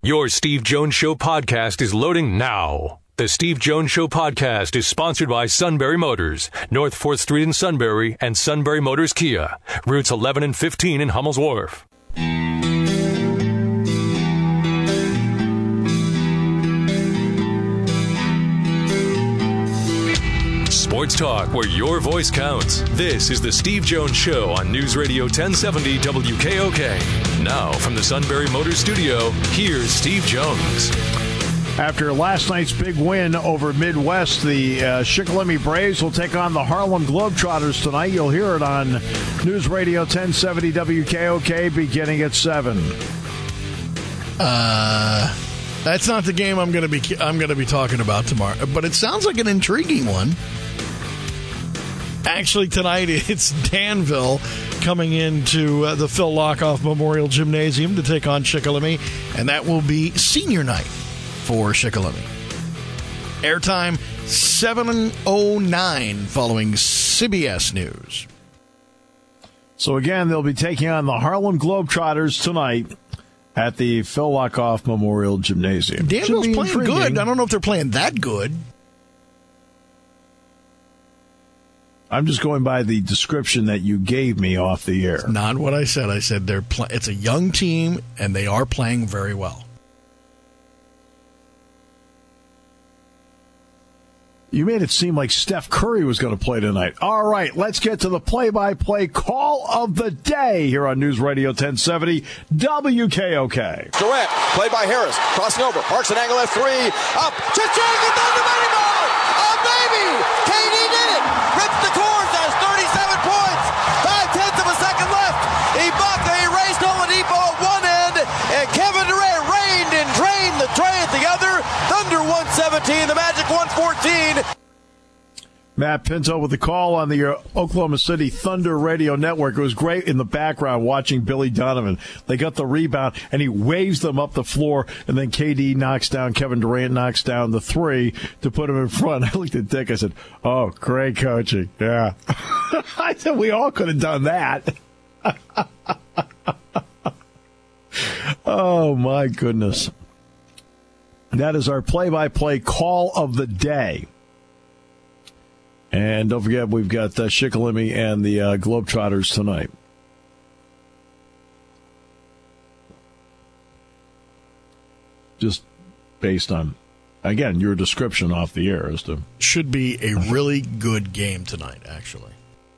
Your Steve Jones Show podcast is loading now. The Steve Jones Show podcast is sponsored by Sunbury Motors, North 4th Street in Sunbury, and Sunbury Motors Kia, routes 11 and 15 in Hummel's Wharf. Sports talk where your voice counts. This is the Steve Jones Show on News Radio 1070 WKOK. Now from the Sunbury Motors Studio, here's Steve Jones. After last night's big win over Midwest, the Shikellamy Braves will take on the Harlem Globetrotters tonight. You'll hear it on News Radio 1070 WKOK beginning at 7. That's not the game I'm going to be talking about tomorrow, but it sounds like an intriguing one. Actually, tonight it's Danville coming into the Phil Lockoff Memorial Gymnasium to take on Shikellamy, and that will be senior night for Shikellamy. Airtime 7:09 following CBS News. So again, they'll be taking on the Harlem Globetrotters tonight at the Phil Lockoff Memorial Gymnasium. Danville's playing intriguing. good. I don't know if they're playing that good. I'm just going by the description that you gave me off the air. Not what I said. I said it's a young team, and they are playing very well. You made it seem like Steph Curry was going to play tonight. All right, let's get to the play-by-play call of the day here on News Radio 1070 WKOK. Durant, played by Harris, crossing over, marks an angle at 3, up, cha-ching, the Thunder batting ball! Oh, baby! KD did it! Rips the course, has 37 points, 5/10 of a second left. Ibaka erased Oladipo at one end, and Kevin Durant reigned and drained the tray at the other. Thunder 117, the Magic 114. Matt Pinto with the call on the Oklahoma City Thunder radio network. It was great in the background watching Billy Donovan. They got the rebound, and he waves them up the floor, and then KD knocks down, Kevin Durant knocks down the three to put him in front. I looked at Dick. I said, oh, great coaching. Yeah. I said we all could have done that. Oh, my goodness. That is our play-by-play call of the day. And don't forget, we've got Shikellamy and the Globetrotters tonight. Just based on, again, your description off the air as to... Should be a really good game tonight, actually.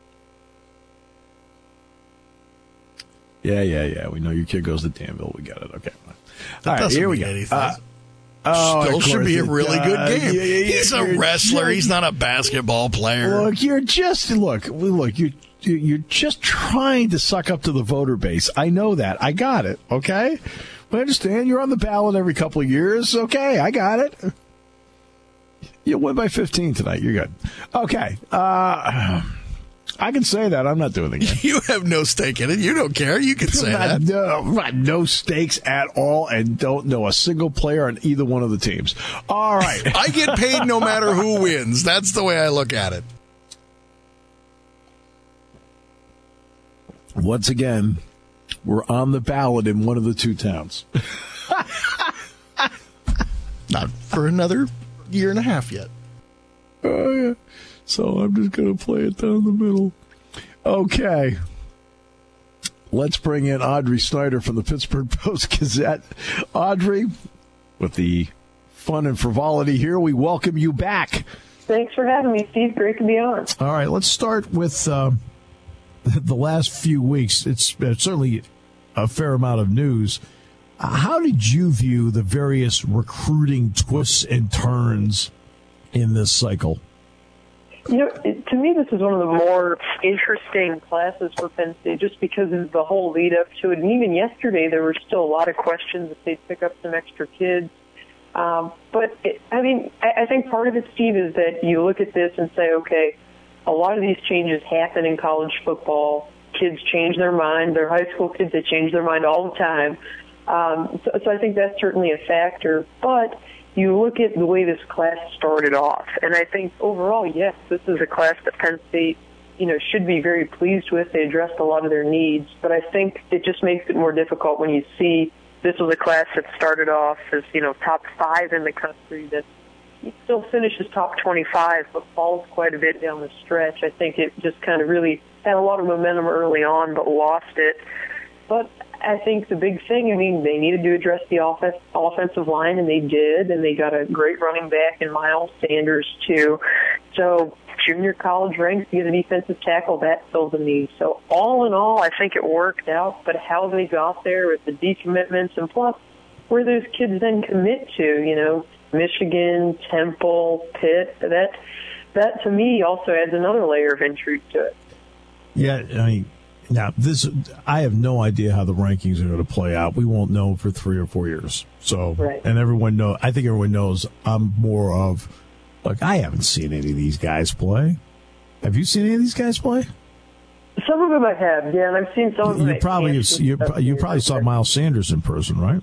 Yeah. We know your kid goes to Danville. We got it. Okay. That all right, doesn't here we mean go. anything. Still should be a really good game. He's a wrestler. He's not a basketball player. Look, you're just you're just trying to suck up to the voter base. I know that. I got it. Okay, I understand you're on the ballot every couple of years. Okay, I got it. You'll win by 15 tonight. You're good. Okay. I can say that. I'm not doing it again. You have no stake in it. You don't care. You can say that. No stakes at all, and don't know a single player on either one of the teams. All right. I get paid no matter who wins. That's the way I look at it. Once again, we're on the ballot in one of the two towns. Not for another year and a half yet. Oh, yeah. So I'm just going to play it down the middle. Okay. Let's bring in Audrey Snyder from the Pittsburgh Post-Gazette. Audrey, with the fun and frivolity here, we welcome you back. Thanks for having me, Steve. Great to be on. All right, let's start with the last few weeks. It's certainly a fair amount of news. How did you view the various recruiting twists and turns in this cycle? You know, to me, this is one of the more interesting classes for Penn State just because of the whole lead up to it. And even yesterday, there were still a lot of questions if they'd pick up some extra kids. I think part of it, Steve, is that you look at this and say, okay, a lot of these changes happen in college football. Kids change their mind. They're high school kids. They change their mind all the time. So I think that's certainly a factor. But you look at the way this class started off, and I think overall, yes, this is a class that Penn State, should be very pleased with. They addressed a lot of their needs, but I think it just makes it more difficult when you see this was a class that started off as, top 5 in the country that still finishes top 25, but falls quite a bit down the stretch. I think it just kind of really had a lot of momentum early on, but lost it. But I think the big thing, they needed to address the offensive line, and they did, and they got a great running back in Miles Sanders, too. So junior college ranks, to get a defensive tackle, that fills a need. So all in all, I think it worked out, but how they got there with the decommitments, and plus where those kids then commit to, Michigan, Temple, Pitt, that to me also adds another layer of intrigue to it. Yeah, now I have no idea how the rankings are going to play out. We won't know for 3 or 4 years. So, right. And I think everyone knows I'm more of, look, I haven't seen any of these guys play. Have you seen any of these guys play? Some of them I have, yeah, and I've seen some of them. You probably saw Miles Sanders in person, right?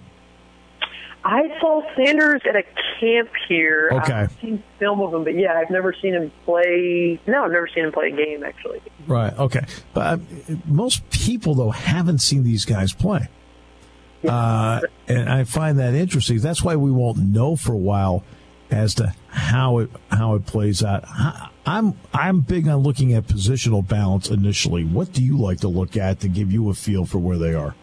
I saw Sanders at a camp here. Okay. I've seen film of him, but yeah, I've never seen him play. No, I've never seen him play a game, actually. Right, okay. But most people, though, haven't seen these guys play. Yeah. And I find that interesting. That's why we won't know for a while as to how it plays out. I'm big on looking at positional balance initially. What do you like to look at to give you a feel for where they are?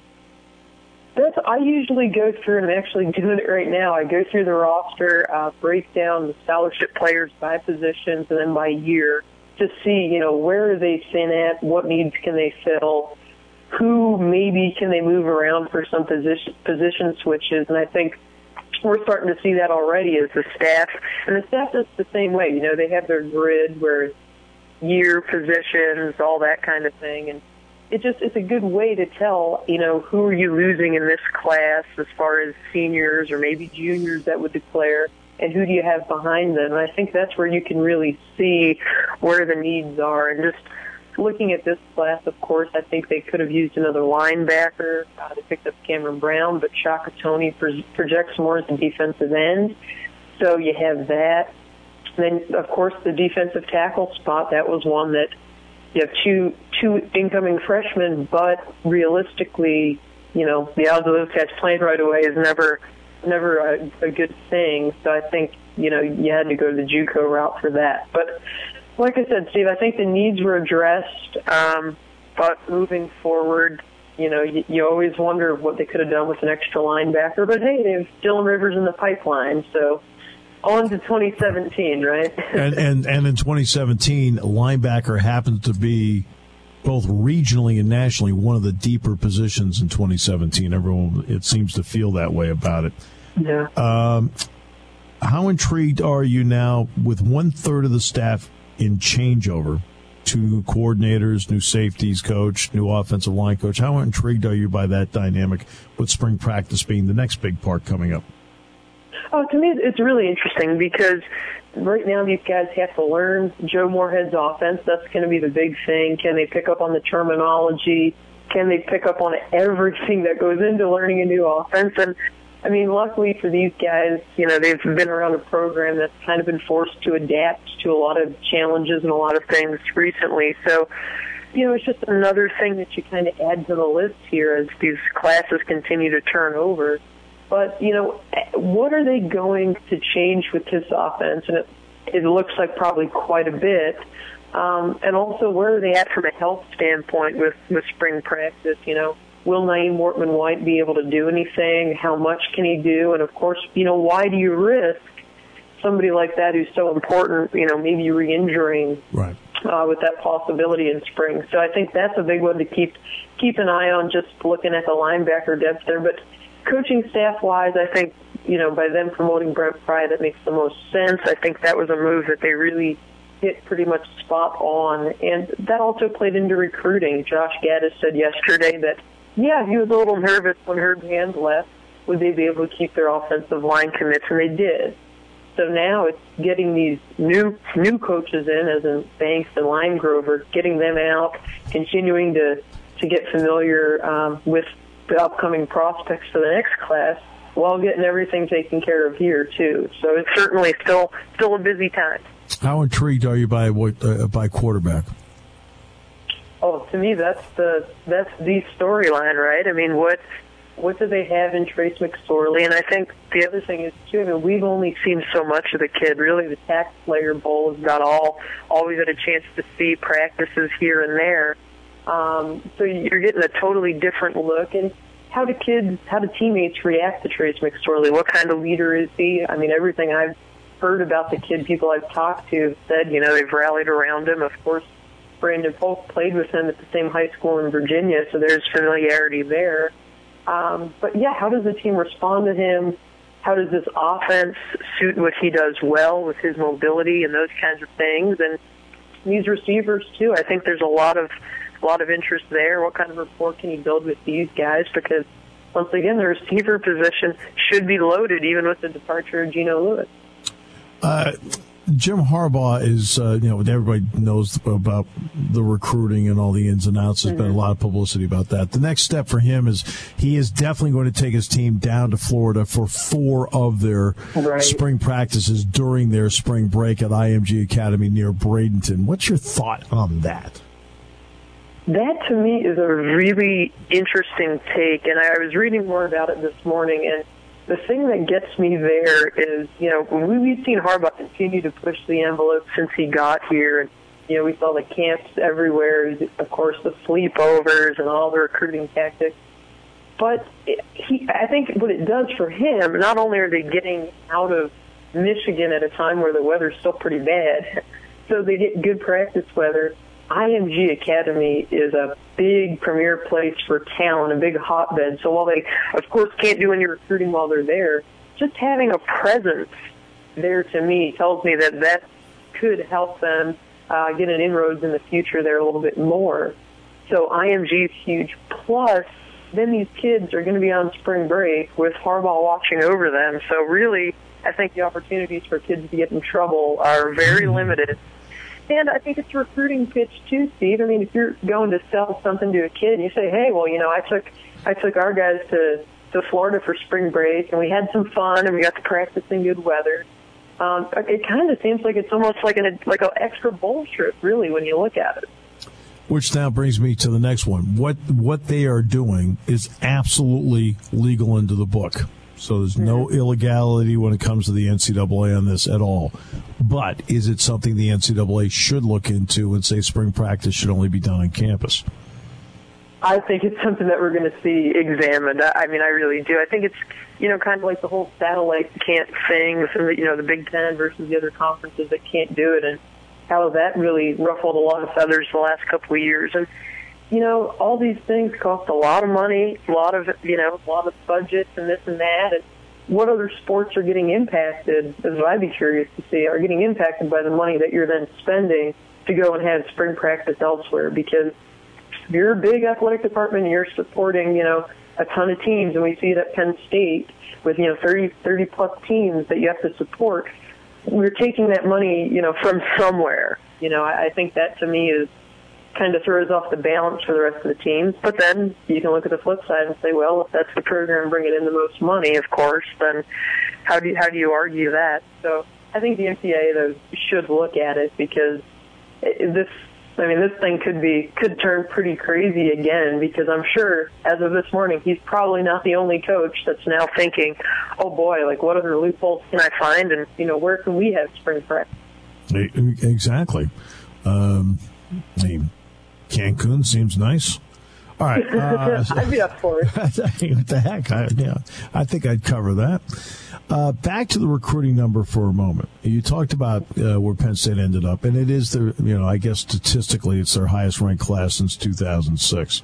I usually go through, and I'm actually doing it right now. I go through the roster, break down the scholarship players by positions and then by year to see, where are they thin at, what needs can they fill, who maybe can they move around for some position switches. And I think we're starting to see that already as the staff. And the staff does the same way. They have their grid where it's year, positions, all that kind of thing. And it's a good way to tell, who are you losing in this class as far as seniors or maybe juniors that would declare, and who do you have behind them. And I think that's where you can really see where the needs are. And just looking at this class, of course, I think they could have used another linebacker. They picked up Cameron Brown, but Shaka Toney projects more as a defensive end. So you have that. And then, of course, the defensive tackle spot, that was one that you have two incoming freshmen, but realistically, the odds of those guys playing right away is never a good thing. So I think, you had to go the JUCO route for that. But like I said, Steve, I think the needs were addressed, but moving forward, you always wonder what they could have done with an extra linebacker. But hey, they have Dylan Rivers in the pipeline, so on to 2017, right? and in 2017, linebacker happens to be both regionally and nationally one of the deeper positions in 2017. Everyone, it seems to feel that way about it. Yeah. How intrigued are you now with 1/3 of the staff in changeover? 2 coordinators, new safeties coach, new offensive line coach. How intrigued are you by that dynamic with spring practice being the next big part coming up? Oh, to me, it's really interesting because right now these guys have to learn Joe Moorhead's offense. That's going to be the big thing. Can they pick up on the terminology? Can they pick up on everything that goes into learning a new offense? And, luckily for these guys, they've been around a program that's kind of been forced to adapt to a lot of challenges and a lot of things recently. So, it's just another thing that you kind of add to the list here as these classes continue to turn over. But, what are they going to change with this offense? And it looks like probably quite a bit. And also, where are they at from a health standpoint with spring practice? Will Naeem Wortman-White be able to do anything? How much can he do? And, of course, why do you risk somebody like that who's so important, maybe re-injuring right. With that possibility in spring? So I think that's a big one to keep an eye on, just looking at the linebacker depth there. But coaching staff-wise, I think, by them promoting Brent Pry, that makes the most sense. I think that was a move that they really hit pretty much spot on. And that also played into recruiting. Josh Gaddis said yesterday that, he was a little nervous when Herb Hand left. Would they be able to keep their offensive line commits? And they did. So now it's getting these new coaches in, as in Banks and Limegrover, getting them out, continuing to get familiar with the upcoming prospects for the next class, while getting everything taken care of here too. So it's certainly still a busy time. How intrigued are you by quarterback? Oh, to me, that's the storyline, right? What do they have in Trace McSorley? And I think the other thing is, too, I mean, we've only seen so much of the kid. Really, the Tax Slayer Bowl has got all we've had a chance to see practices here and there. So you're getting a totally different look. And how do teammates react to Trace McSorley? What kind of leader is he? I mean, everything I've heard about the kid, people I've talked to have said, they've rallied around him. Of course, Brandon Polk played with him at the same high school in Virginia, so there's familiarity there. But, yeah, how does the team respond to him? How does this offense suit what he does well with his mobility and those kinds of things? And these receivers, too, I think there's a lot of interest there. What kind of rapport can he build with these guys? Because, once again, the receiver position should be loaded, even with the departure of Geno Lewis. Jim Harbaugh is, everybody knows about the recruiting and all the ins and outs. There's been a lot of publicity about that. The next step for him is he is definitely going to take his team down to Florida for 4 of their spring practices during their spring break at IMG Academy near Bradenton. What's your thought on that? That, to me, is a really interesting take, and I was reading more about it this morning, and the thing that gets me there is, we've seen Harbaugh continue to push the envelope since he got here. And, we saw the camps everywhere, of course, the sleepovers and all the recruiting tactics. But I think what it does for him, not only are they getting out of Michigan at a time where the weather's still pretty bad, so they get good practice weather. IMG Academy is a big premier place for talent, a big hotbed. So while they, of course, can't do any recruiting while they're there, just having a presence there, to me, tells me that could help them get an inroads in the future there a little bit more. So IMG is huge. Plus, then these kids are going to be on spring break with Harbaugh watching over them. So really, I think the opportunities for kids to get in trouble are very limited. And I think it's a recruiting pitch too, Steve. I mean, if you're going to sell something to a kid and you say, hey, well, I took our guys to Florida for spring break and we had some fun and we got to practice in good weather. It kind of seems like it's almost like an extra bowl trip, really, when you look at it. Which now brings me to the next one. What they are doing is absolutely legal into the book. So there's no illegality when it comes to the NCAA on this at all. But is it something the NCAA should look into and say spring practice should only be done on campus? I think it's something that we're going to see examined. I mean, I really do. I think it's, kind of like the whole satellite can't thing, the Big Ten versus the other conferences that can't do it, and how that really ruffled a lot of feathers the last couple of years. And all these things cost a lot of money, a lot of budgets and this and that. And what other sports are getting impacted, is what I'd be curious to see, are getting impacted by the money that you're then spending to go and have spring practice elsewhere. Because if you're a big athletic department and you're supporting, a ton of teams, and we see it at Penn State with, 30-plus teams that you have to support, we're taking that money, from somewhere. I think that, to me, is kind of throws off the balance for the rest of the teams. But then you can look at the flip side and say, well, if that's the program bringing in the most money, of course, then how do you argue that? So I think the NCAA, though, should look at it, because this thing could turn pretty crazy again, because I'm sure as of this morning, he's probably not the only coach that's now thinking, oh boy, what other loopholes can I find, and where can we have spring practice? Exactly. Cancun seems nice. All right. I'd be up for it. What the heck? I think I'd cover that. Back to the recruiting number for a moment. You talked about where Penn State ended up, and it is I guess statistically it's their highest ranked class since 2006.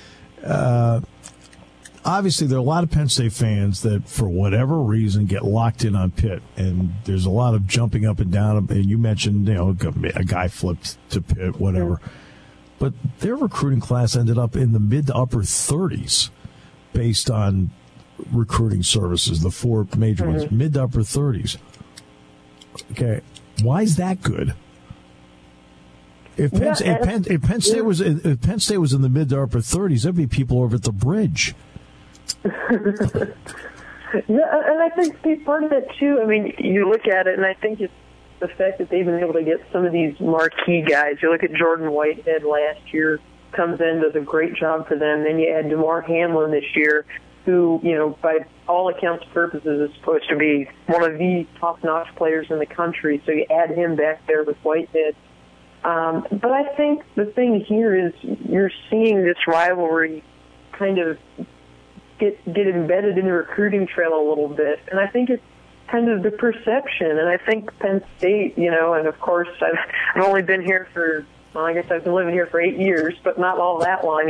Obviously, there are a lot of Penn State fans that, for whatever reason, get locked in on Pitt, and there's a lot of jumping up and down. And you mentioned, a guy flipped to Pitt, whatever. But their recruiting class ended up in the mid to upper 30s based on recruiting services, the 4 major ones, mid to upper 30s. Okay, why is that good? If Penn State was in the mid to upper 30s, there'd be people over at the bridge. Yeah, and I think part of it too. I mean, you look at it, and I think it's the fact that they've been able to get some of these marquee guys. You look at Jordan Whitehead last year, comes in, does a great job for them. Then you add DeMar Hamlin this year. who, by all accounts and purposes is supposed to be one of the top-notch players in the country. So you add him back there with Whitehead. But I think the thing here is you're seeing this rivalry kind of get embedded in the recruiting trail a little bit. And I think it's kind of the perception. And I think Penn State, and of course I've only been here I guess I've been living here for 8 years, but not all that long,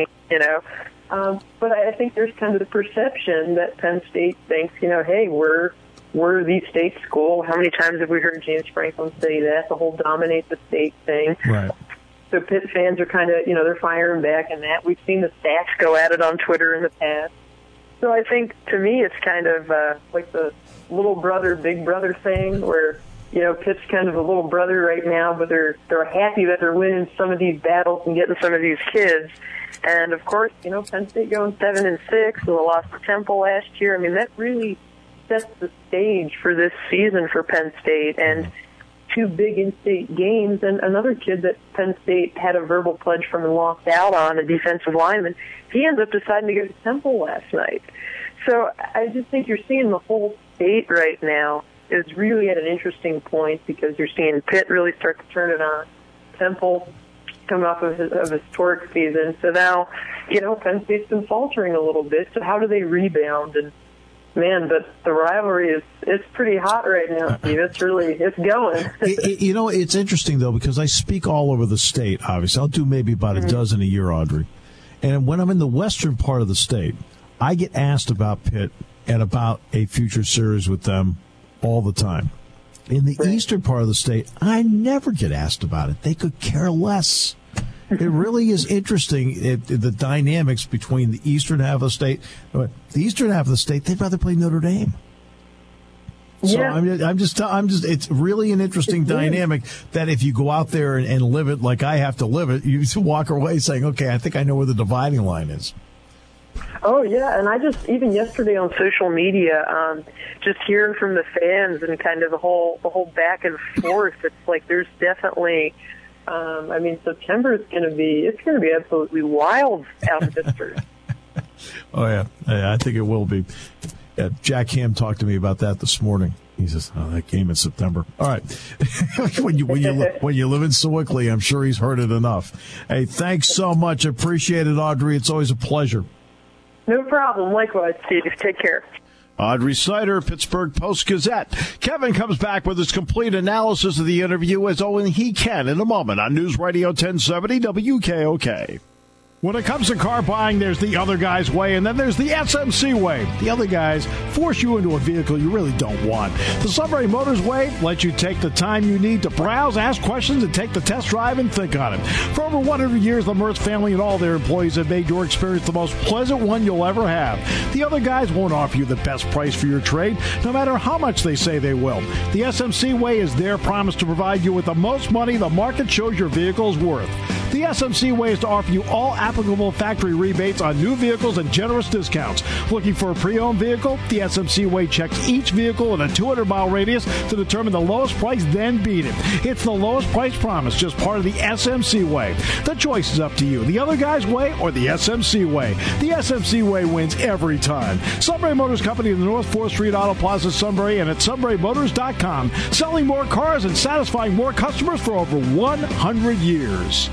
But I think there's kind of the perception that Penn State thinks, hey, we're the state school. How many times have we heard James Franklin say that? The whole dominate the state thing. Right. So Pitt fans are kind of, they're firing back in that. We've seen the Stacks go at it on Twitter in the past. So I think, to me, it's kind of like the little brother, big brother thing where, Pitt's kind of a little brother right now, but they're happy that they're winning some of these battles and getting some of these kids. And, of course, Penn State going 7-6 with a loss to Temple last year. I mean, that really sets the stage for this season for Penn State. And 2 big in-state games, and another kid that Penn State had a verbal pledge from and lost out on, a defensive lineman, he ends up deciding to go to Temple last night. So I just think you're seeing the whole state right now is really at an interesting point because you're seeing Pitt really start to turn it on. Temple coming off of a historic season. So now, Penn State's been faltering a little bit. So how do they rebound? And man, but the rivalry it's pretty hot right now, Steve. It's going. It's interesting, though, because I speak all over the state, obviously. I'll do maybe about a dozen a year, Audrey. And when I'm in the western part of the state, I get asked about Pitt and about a future series with them all the time. In the eastern part of the state, I never get asked about it. They could care less. It really is interesting, the dynamics between the eastern half of the state. The eastern half of the state, they'd rather play Notre Dame. So yeah. I'm just. It's really an interesting dynamic that if you go out there and live it like I have to live it, you walk away saying, "Okay, I think I know where the dividing line is." Oh yeah, and I just even yesterday on social media, just hearing from the fans and kind of the whole back and forth. It's like there's definitely. September is going to be absolutely wild out in Pittsburgh. Oh yeah, I think it will be. Yeah, Jack Ham talked to me about that this morning. He says, "Oh, that game in September." All right, when you live in Sewickley, I'm sure he's heard it enough. Hey, thanks so much. Appreciate it, Audrey. It's always a pleasure. No problem. Likewise, Steve. Take care. Audrey Snyder, Pittsburgh Post-Gazette. Kevin comes back with his complete analysis of the interview as only he can in a moment on News Radio 1070 WKOK. When it comes to car buying, there's the other guy's way, and then there's the SMC way. The other guys force you into a vehicle you really don't want. The Sunbury Motors way lets you take the time you need to browse, ask questions, and take the test drive and think on it. For over 100 years, the Mertz family and all their employees have made your experience the most pleasant one you'll ever have. The other guys won't offer you the best price for your trade, no matter how much they say they will. The SMC way is their promise to provide you with the most money the market shows your vehicle is worth. The SMC way is to offer you all applicable factory rebates on new vehicles and generous discounts. Looking for a pre-owned vehicle? The SMC way checks each vehicle in a 200-mile radius to determine the lowest price, then beat it. It's the lowest price promise, just part of the SMC way. The choice is up to you, the other guy's way or the SMC way. The SMC way wins every time. Sunbury Motors Company in the North 4th Street Auto Plaza, Sunbury, and at sunburymotors.com. Selling more cars and satisfying more customers for over 100 years.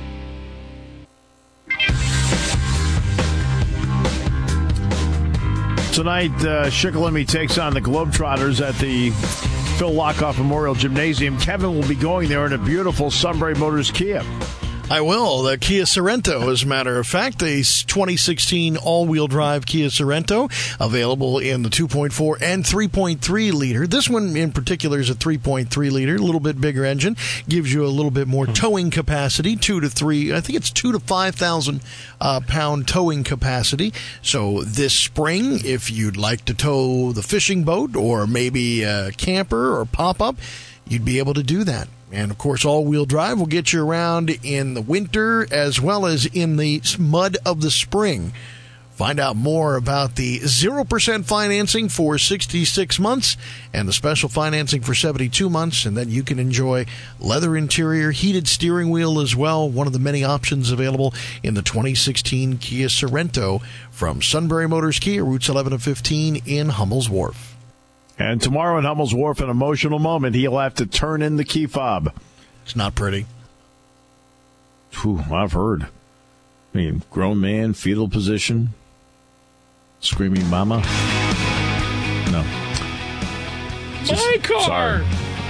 Tonight, Shikellamy takes on the Globetrotters at the Phil Lockoff Memorial Gymnasium. Kevin will be going there in a beautiful Sunbury Motors Kia. I will. The Kia Sorento, as a matter of fact, the 2016 all-wheel drive Kia Sorento, available in the 2.4 and 3.3 liter. This one in particular is a 3.3 liter, a little bit bigger engine, gives you a little bit more towing capacity, 2 to 5,000 pound towing capacity. So this spring, if you'd like to tow the fishing boat or maybe a camper or pop-up, you'd be able to do that. And, of course, all-wheel drive will get you around in the winter as well as in the mud of the spring Find out more about the 0% financing for 66 months and the special financing for 72 months, and then you can enjoy leather interior, heated steering wheel as well, one of the many options available in the 2016 Kia Sorento from Sunbury Motors Kia, routes 11 and 15 in Hummel's Wharf. And tomorrow in Hummel's Wharf, an emotional moment, he'll have to turn in the key fob. It's not pretty. Whew, I've heard. I mean, grown man, fetal position. Screaming mama? No. My car! Sorry.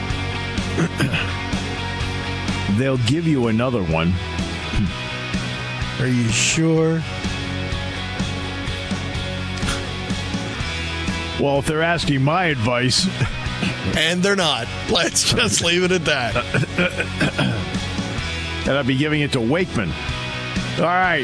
They'll give you another one. Are you sure? Well, if they're asking my advice. And they're not. Let's just leave it at that. And I'll be giving it to Wakeman. All right.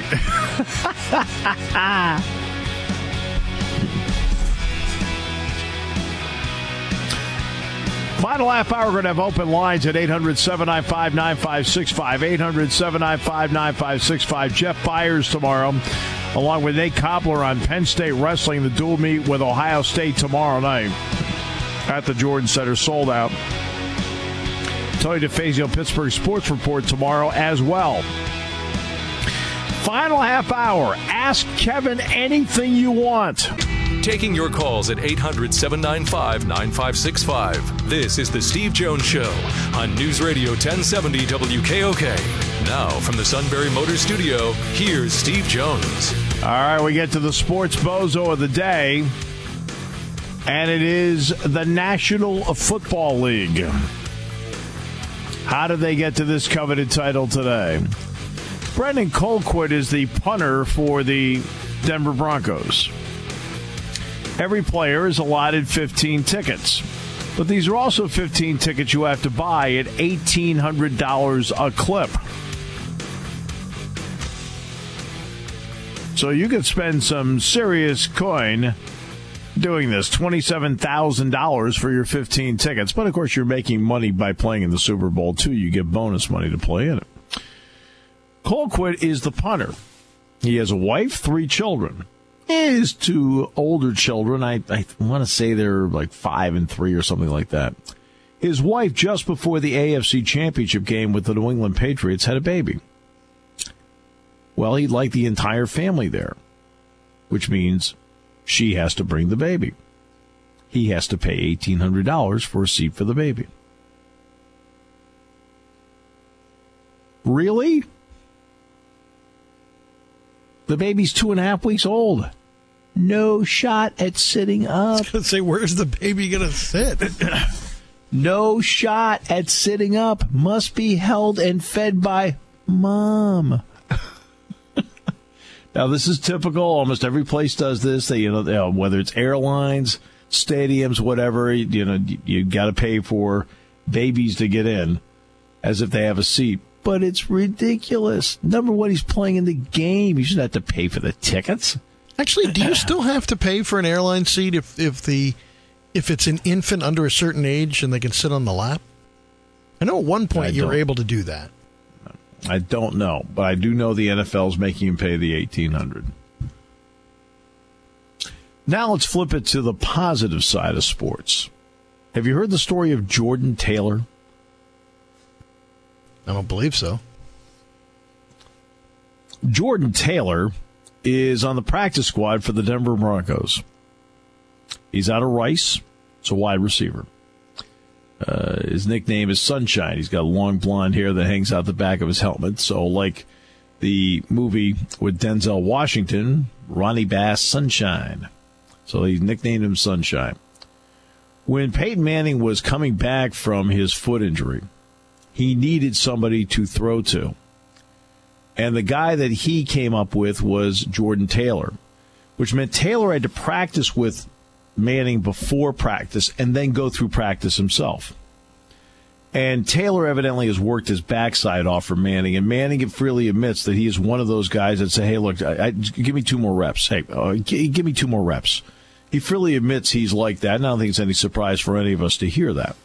Final half hour, we're going to have open lines at 800-795-9565. 800-795-9565. Jeff Byers tomorrow, along with Nate Koppler on Penn State Wrestling, the dual meet with Ohio State tomorrow night at the Jordan Center, sold out. Tony DeFazio, Pittsburgh Sports Report tomorrow as well. Final half hour. Ask Kevin anything you want. Taking your calls at 800-795-9565. This is the Steve Jones Show on News Radio 1070 WKOK. Now from the Sunbury Motors Studio, here's Steve Jones. All right, we get to the sports bozo of the day, and it is the National Football League. How did they get to this coveted title today? Brendan Colquitt is the punter for the Denver Broncos. Every player is allotted 15 tickets. But these are also 15 tickets you have to buy at $1,800 a clip. So you could spend some serious coin doing this, $27,000 for your 15 tickets. But, of course, you're making money by playing in the Super Bowl, too. You get bonus money to play in it. Colquitt is the punter. He has a wife, 3 children. His 2 older children, I want to say they're like 5 and 3 or something like that. His wife, just before the AFC Championship game with the New England Patriots, had a baby. Well, he'd like the entire family there, which means she has to bring the baby. He has to pay $1,800 for a seat for the baby. Really? The baby's 2.5 weeks old. No shot at sitting up. I was going to say, where's the baby going to sit? No shot at sitting up. Must be held and fed by mom. Now, this is typical. Almost every place does this. They, whether it's airlines, stadiums, whatever, you got to pay for babies to get in as if they have a seat. But it's ridiculous. Number one, he's playing in the game. You shouldn't have to pay for the tickets. Actually, do you still have to pay for an airline seat if it's an infant under a certain age and they can sit on the lap? I know at one point you were able to do that. I don't know, but I do know the NFL's making him pay the $1,800. Now let's flip it to the positive side of sports. Have you heard the story of Jordan Taylor? I don't believe so. Jordan Taylor is on the practice squad for the Denver Broncos. He's out of Rice. It's a wide receiver. His nickname is Sunshine. He's got long blonde hair that hangs out the back of his helmet. So like the movie with Denzel Washington, Ronnie Bass Sunshine. So he nicknamed him Sunshine. When Peyton Manning was coming back from his foot injury, he needed somebody to throw to. And the guy that he came up with was Jordan Taylor, which meant Taylor had to practice with Manning before practice and then go through practice himself. And Taylor evidently has worked his backside off for Manning, and Manning freely admits that he is one of those guys that say, hey, look, give me 2 more reps. Hey, give me 2 more reps. He freely admits he's like that, and I don't think it's any surprise for any of us to hear that.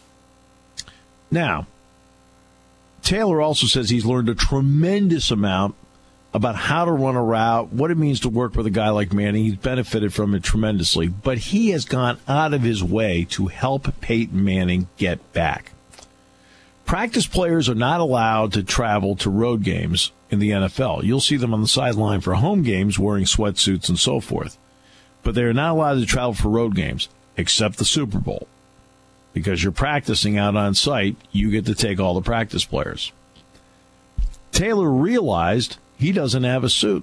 Now, Taylor also says he's learned a tremendous amount about how to run a route, what it means to work with a guy like Manning. He's benefited from it tremendously, but he has gone out of his way to help Peyton Manning get back. Practice players are not allowed to travel to road games in the NFL. You'll see them on the sideline for home games wearing sweatsuits and so forth. But they're not allowed to travel for road games, except the Super Bowl. Because you're practicing out on site, you get to take all the practice players. Taylor realized he doesn't have a suit.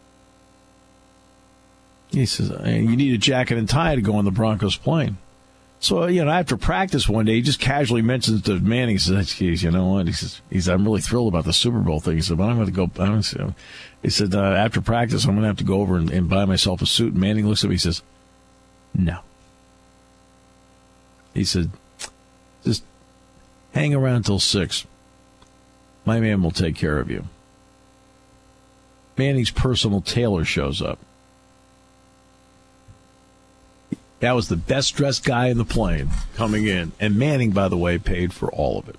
He says, you need a jacket and tie to go on the Broncos plane. So, after practice one day, he just casually mentions to Manning, he says, geez, you know what? He says, I'm really thrilled about the Super Bowl thing. He said, but I'm going to go. He said, after practice, I'm going to have to go over and buy myself a suit. And Manning looks at me, he says, no. He said, just hang around till 6. My man will take care of you. Manning's personal tailor shows up. That was the best-dressed guy in the plane coming in. And Manning, by the way, paid for all of it.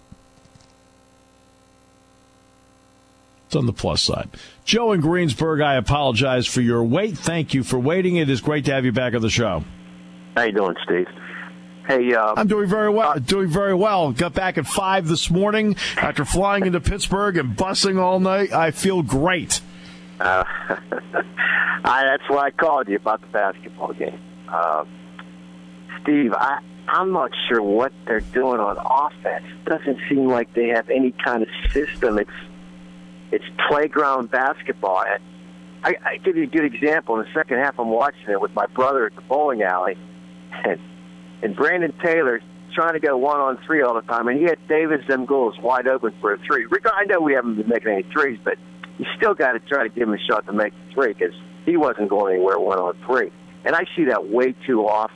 It's on the plus side. Joe in Greensburg, I apologize for your wait. Thank you for waiting. It is great to have you back on the show. How you doing, Steve? Hey, I'm doing very well. Got back at 5 this morning after flying into Pittsburgh and busing all night. I feel great. That's why I called you about the basketball game. Steve, I'm not sure what they're doing on offense. It doesn't seem like they have any kind of system. It's playground basketball. I give you a good example. In the second half, I'm watching it with my brother at the bowling alley, and Brandon Taylor's trying to go 1-on-3 all the time, and he had David Zemgulis wide open for a three. I know we haven't been making any threes, but you still got to try to give him a shot to make the three because he wasn't going anywhere 1-on-3. And I see that way too often.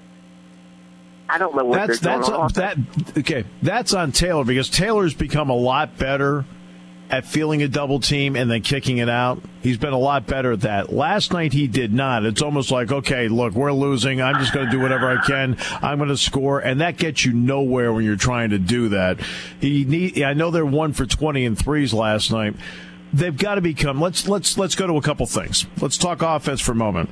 I don't know what they're doing on offense. That's on Taylor because Taylor's become a lot better at feeling a double team and then kicking it out. He's been a lot better at that. Last night he did not. It's almost like, okay, look, we're losing. I'm just going to do whatever I can. I'm going to score, and that gets you nowhere when you're trying to do that. I know they're 1 for 20 in threes last night. They've got to become. Let's go to a couple things. Let's talk offense for a moment.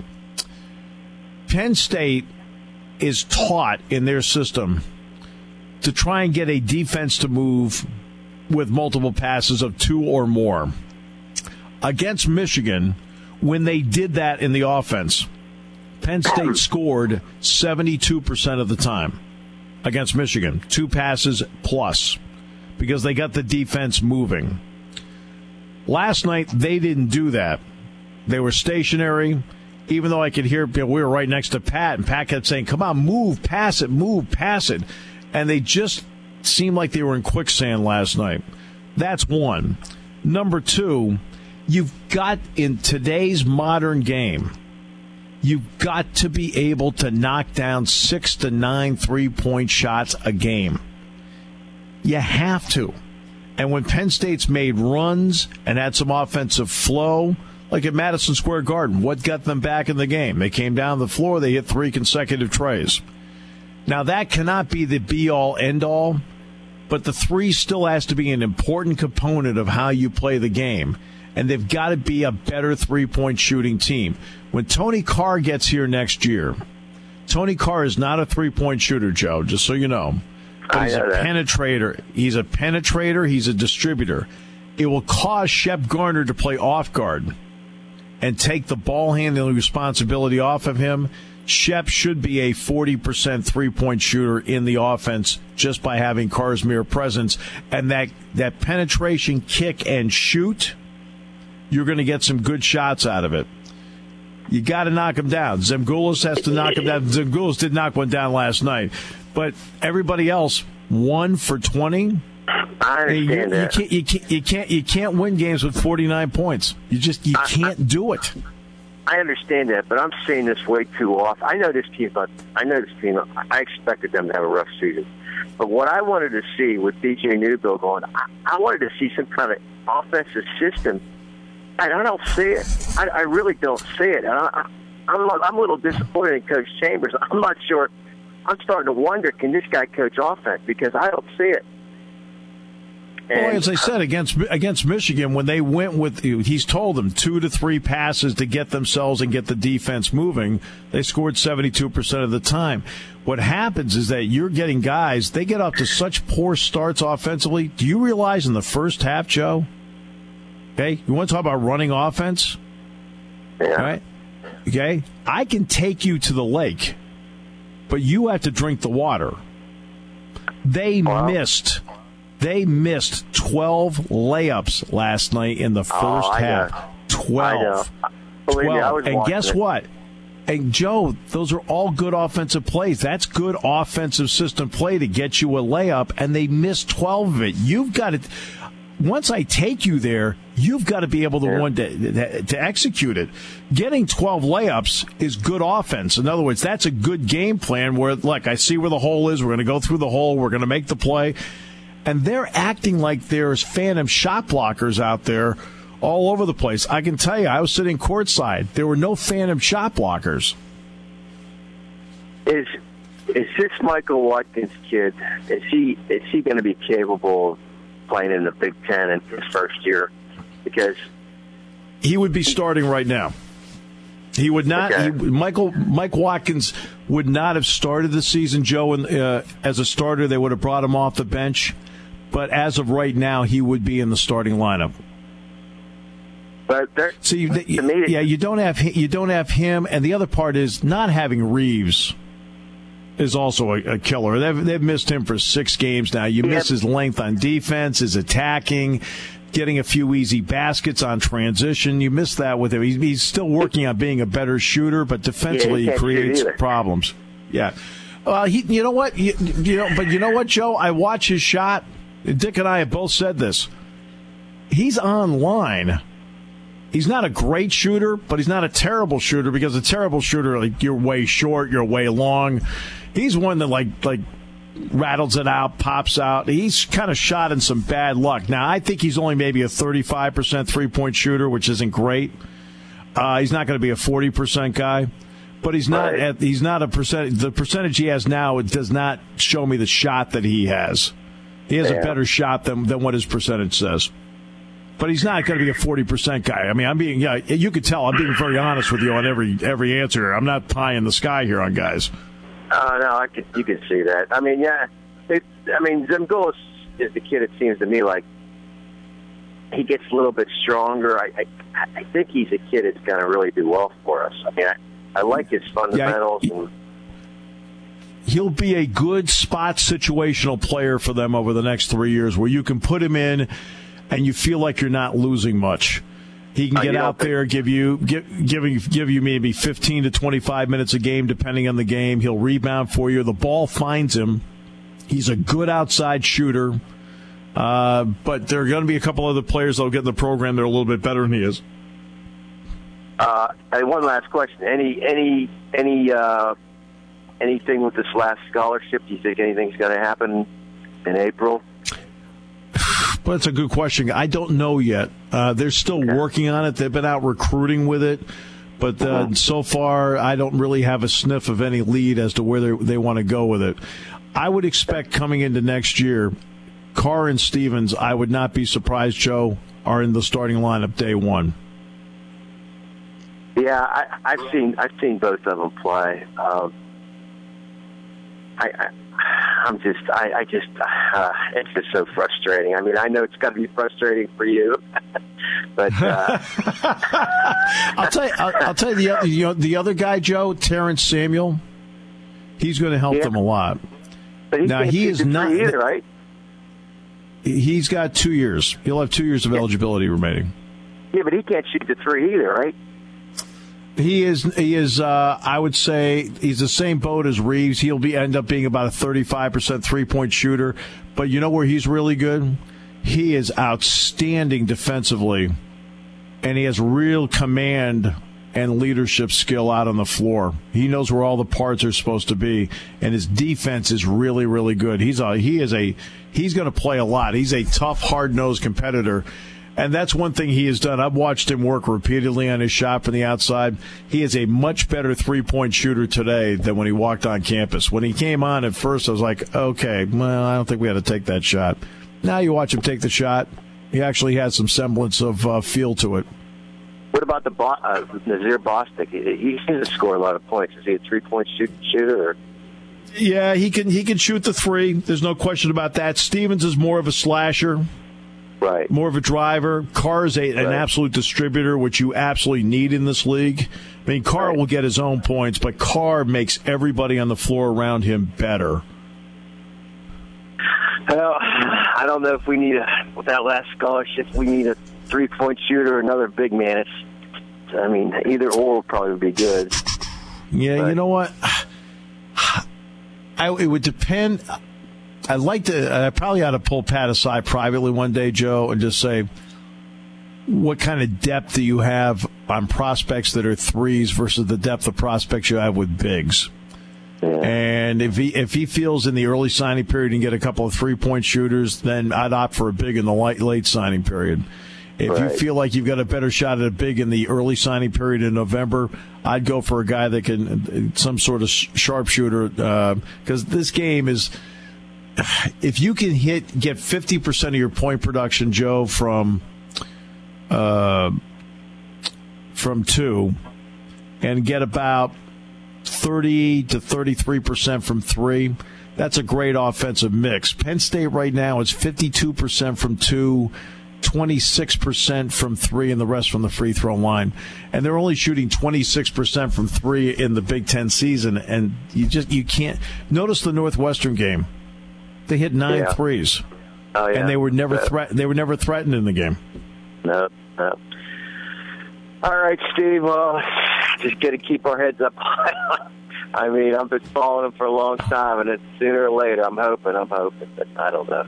Penn State is taught in their system to try and get a defense to move with multiple passes of 2 or more. Against Michigan, when they did that in the offense, Penn State scored 72% of the time against Michigan. 2 passes plus, because they got the defense moving. Last night, they didn't do that. They were stationary. Even though I could hear, we were right next to Pat, and Pat kept saying, come on, move, pass it. And they just seemed like they were in quicksand last night. That's one. Number 2, you've got, in today's modern game, you've got to be able to knock down 6 to 9 3-point shots a game. You have to. And when Penn State's made runs and had some offensive flow, like at Madison Square Garden, what got them back in the game? They came down the floor, they hit 3 consecutive trays. Now, that cannot be the be-all, end-all, but the 3 still has to be an important component of how you play the game. And they've got to be a better 3-point shooting team. When Tony Carr gets here next year, Tony Carr is not a 3-point shooter, Joe, just so you know. But he's a penetrator. He's a penetrator. He's a distributor. It will cause Shep Garner to play off guard and take the ball handling responsibility off of him. Shep should be a 40% 3-point shooter in the offense just by having Carr's mere presence. And that penetration, kick, and shoot, you're going to get some good shots out of it. You got to knock him down. Zemgulis has to knock him down. Zemgulis did knock one down last night. But everybody else, 1 for 20. I understand that. You can't win games with 49 points. You can't do it. I understand that, but I'm seeing this way too often. I know this team. I expected them to have a rough season, but what I wanted to see with DJ Newbill going, I wanted to see some kind of offensive system. And I don't see it. I really don't see it. And I'm a little disappointed in Coach Chambers. I'm not sure. I'm starting to wonder, can this guy coach offense? Because I don't see it. Well, as I said, against Michigan, when they went with, he's told them 2 to 3 passes to get themselves and get the defense moving, they scored 72% of the time. What happens is that you're getting guys, they get off to such poor starts offensively. Do you realize in the first half, Joe? Okay, you want to talk about running offense? Yeah. All right? Okay, I can take you to the lake, but you have to drink the water. They missed 12 layups last night in the first half. 12. Believe me, I was and guess it. what? And, Joe, those are all good offensive plays. That's good offensive system play to get you a layup, and they missed 12 of it. You've got to – once I take you there, you've got to be able to execute it. Getting 12 layups is good offense. In other words, that's a good game plan where, look, I see where the hole is. We're going to go through the hole. We're going to make the play. And they're acting like there's phantom shot blockers out there all over the place. I can tell you, I was sitting courtside. There were no phantom shot blockers. Is this Michael Watkins kid? Is he going to be capable of playing in the Big Ten in his first year? Because he would be starting right now. He would not. Okay. Mike Watkins would not have started the season, Joe, as a starter. They would have brought him off the bench. But as of right now, he would be in the starting lineup. But you don't have him, and the other part is not having Reeves is also a killer. They've missed him for 6 games now. You miss his length on defense, his attacking, getting a few easy baskets on transition. You miss that with him. He's still working on being a better shooter, but defensively he creates problems. Yeah. You know what? But you know what, Joe? I watch his shot. Dick and I have both said this. He's online. He's not a great shooter, but he's not a terrible shooter, because a terrible shooter, like, you're way short, you're way long. He's one that like rattles it out, pops out. He's kind of shot in some bad luck. Now, I think he's only maybe a 35% three-point shooter, which isn't great. He's not going to be a 40% guy, but he's not. Right. He's not a percentage. The percentage he has now, it does not show me the shot that he has. He has a better shot than what his percentage says. But he's not going to be a 40% guy. I mean, you could tell I'm being very honest with you on every answer. I'm not pie in the sky here on guys. No, you can see that. I mean, yeah. Zemgulis is the kid, it seems to me, like he gets a little bit stronger. I think he's a kid that's going to really do well for us. I mean, I like his fundamentals. Yeah, he'll be a good spot situational player for them over the next 3 years, where you can put him in and you feel like you're not losing much. He can get out there, give you maybe 15 to 25 minutes a game, depending on the game. He'll rebound for you. The ball finds him. He's a good outside shooter. But there are going to be a couple other players that'll get in the program that are a little bit better than he is. One last question. Anything with this last scholarship? Do you think anything's going to happen in April? Well, that's a good question. I don't know yet. They're still working on it. They've been out recruiting with it. But so far, I don't really have a sniff of any lead as to where they want to go with it. I would expect coming into next year, Carr and Stevens, I would not be surprised, Joe, are in the starting lineup day one. Yeah, I've seen both of them play. It's just so frustrating. I mean, I know it's got to be frustrating for you, but I'll tell you the other guy, Joe, Terrence Samuel. He's going to help them a lot. But he is not either, right? He's got 2 years. He'll have 2 years of eligibility remaining. Yeah, but he can't shoot the three either, right? He is. I would say he's the same boat as Reeves. He'll end up being about a 35% three-point shooter. But you know where he's really good? He is outstanding defensively, and he has real command and leadership skill out on the floor. He knows where all the parts are supposed to be, and his defense is really, really good. He's going to play a lot. He's a tough, hard-nosed competitor. And that's one thing he has done. I've watched him work repeatedly on his shot from the outside. He is a much better three-point shooter today than when he walked on campus. When he came on at first, I was like, okay, well, I don't think we had to take that shot. Now you watch him take the shot. He actually has some semblance of feel to it. What about the Nazir Bostic? He seems to score a lot of points. Is he a 3-point shooter? Or? Yeah, he can shoot the three. There's no question about that. Stevens is more of a slasher. Right. More of a driver. Carr is an absolute distributor, which you absolutely need in this league. I mean, Carr will get his own points, but Carr makes everybody on the floor around him better. Well, I don't know if we need with that last scholarship, we need a 3-point shooter or another big man. Either or would probably be good. Yeah, but you know what? It would depend. I probably ought to pull Pat aside privately one day, Joe, and just say, what kind of depth do you have on prospects that are threes versus the depth of prospects you have with bigs? Yeah. And if he feels in the early signing period he can get a couple of 3-point shooters, then I'd opt for a big in the late signing period. If you feel like you've got a better shot at a big in the early signing period in November, I'd go for a guy that can some sort of sharpshooter, because this game is, if you can get 50% of your point production, Joe, from two, and get about 30 to 33% from three, that's a great offensive mix. Penn State right now is 52% from two, 26% from three, and the rest from the free throw line. And they're only shooting 26% from three in the Big Ten season. And you can't notice the Northwestern game. They hit 9 threes. Oh, yeah. And they were never threatened in the game. No. All right, Steve. Well, just got to keep our heads up. I've been following them for a long time, and it's sooner or later. I'm hoping, but I don't know.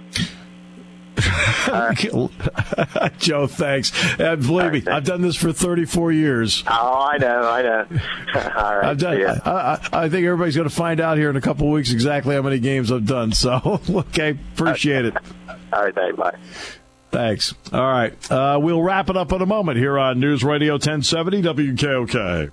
Joe, thanks. And believe me, I've done this for 34 years. Oh, I know. All right. I think everybody's going to find out here in a couple of weeks exactly how many games I've done. So, okay, appreciate it. All right, thanks. Bye. Thanks. All right. We'll wrap it up in a moment here on News Radio 1070 WKOK.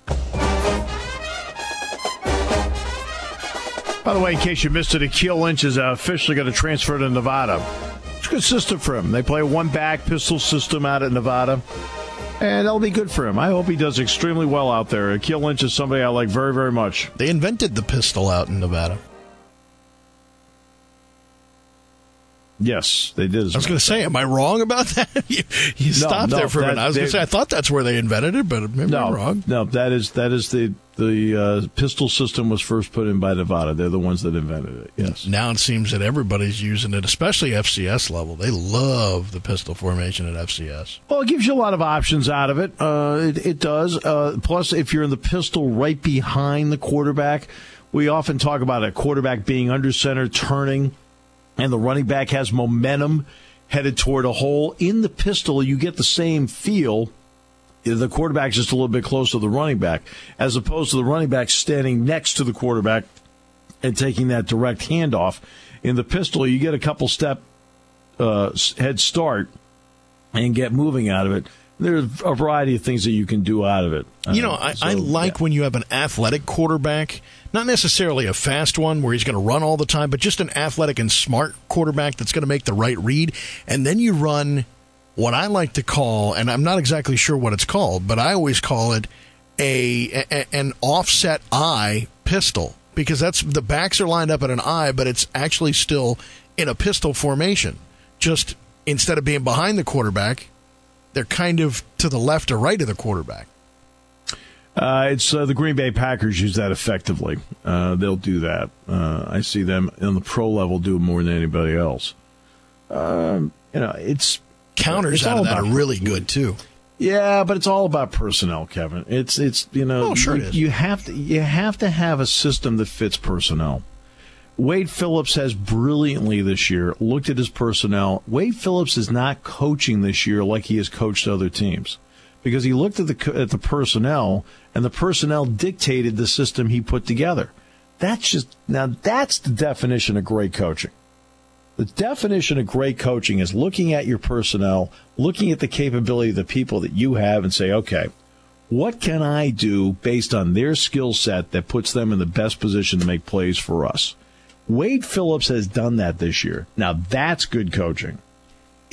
By the way, in case you missed it, Akil Lynch is officially going to transfer to Nevada. It's a good system for him. They play a one-back pistol system out at Nevada, and that'll be good for him. I hope he does extremely well out there. Akil Lynch is somebody I like very, very much. They invented the pistol out in Nevada. Yes, they did. I was going to say, am I wrong about that? you stopped there for a minute. I was going to say, I thought that's where they invented it, but maybe I'm wrong. No, that is the pistol system was first put in by Nevada. They're the ones that invented it. Yes. Now it seems that everybody's using it, especially FCS level. They love the pistol formation at FCS. Well, it gives you a lot of options out of it. It does. Plus, if you're in the pistol right behind the quarterback, we often talk about a quarterback being under center, turning, and the running back has momentum headed toward a hole. In the pistol, you get the same feel. The quarterback's just a little bit closer to the running back, as opposed to the running back standing next to the quarterback and taking that direct handoff. In the pistol, you get a couple step head start and get moving out of it. There's a variety of things that you can do out of it. I like when you have an athletic quarterback, not necessarily a fast one where he's going to run all the time, but just an athletic and smart quarterback that's going to make the right read. And then you run what I like to call, and I'm not exactly sure what it's called, but I always call it an offset eye pistol, because that's the backs are lined up at an eye, but it's actually still in a pistol formation. Just instead of being behind the quarterback, they're kind of to the left or right of the quarterback. It's the Green Bay Packers use that effectively. They'll do that. I see them on the pro level do it more than anybody else. It's counters out of that are really good too. Yeah, but it's all about personnel, Kevin. It's sure it is. You have to have a system that fits personnel. Wade Phillips has brilliantly this year looked at his personnel. Wade Phillips is not coaching this year like he has coached other teams, because he looked at the personnel, and the personnel dictated the system he put together. That's the definition of great coaching. The definition of great coaching is looking at your personnel, looking at the capability of the people that you have, and say, okay, what can I do based on their skill set that puts them in the best position to make plays for us? Wade Phillips has done that this year. Now, that's good coaching.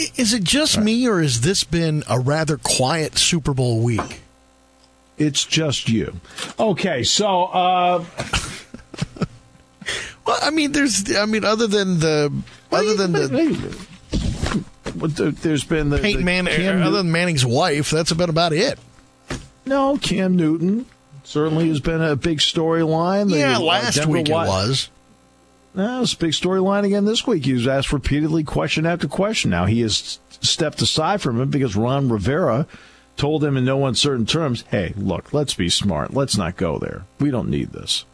Is it just me, or has this been a rather quiet Super Bowl week? It's just you. Okay, so well, I mean, there's other than there's been the Peyton Manning, other than Manning's wife, that's about it. No, Cam Newton certainly has been a big storyline. Yeah, last week it was. No, it's a big storyline again this week. He was asked repeatedly, question after question. Now, he has stepped aside from it because Ron Rivera told him in no uncertain terms, hey, look, let's be smart. Let's not go there. We don't need this.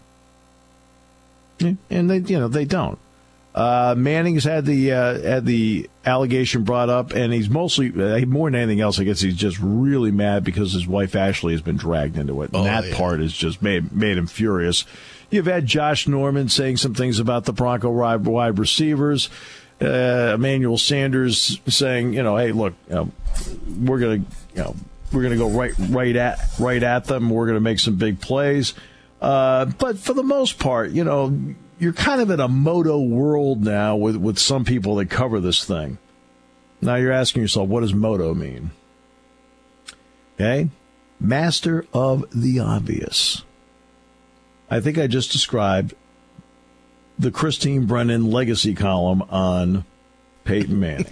And they don't. Manning's had the allegation brought up, and he's mostly, more than anything else, I guess he's just really mad because his wife Ashley has been dragged into it. And that part has just made him furious. You've had Josh Norman saying some things about the Bronco wide receivers. Emmanuel Sanders saying, hey, look, we're gonna go right at them. We're gonna make some big plays. But for the most part, you're kind of in a moto world now with some people that cover this thing. Now you're asking yourself, what does moto mean? Okay, master of the obvious. I think I just described the Christine Brennan legacy column on Peyton Manning.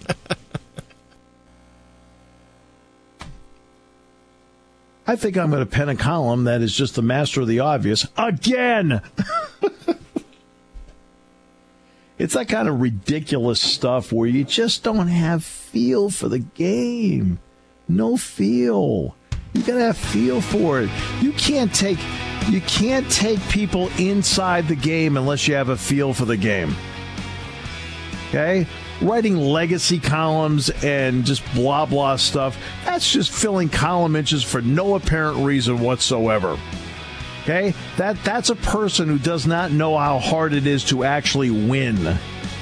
I think I'm going to pen a column that is just the master of the obvious again. It's that kind of ridiculous stuff where you just don't have feel for the game. No feel. You got to have feel for it. You can't take people inside the game unless you have a feel for the game. Okay? Writing legacy columns and just blah, blah stuff, that's just filling column inches for no apparent reason whatsoever. Okay? That's a person who does not know how hard it is to actually win.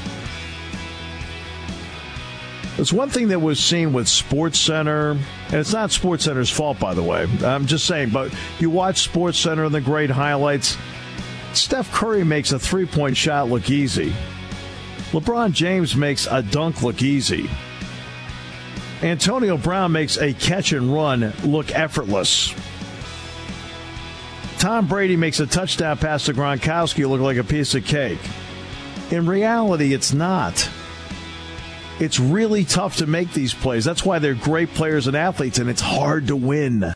It's one thing that was seen with SportsCenter, and it's not SportsCenter's fault, by the way. I'm just saying, but you watch SportsCenter and the great highlights. Steph Curry makes a three-point shot look easy. LeBron James makes a dunk look easy. Antonio Brown makes a catch and run look effortless. Tom Brady makes a touchdown pass to Gronkowski look like a piece of cake. In reality, it's not. It's really tough to make these plays. That's why they're great players and athletes, and it's hard to win.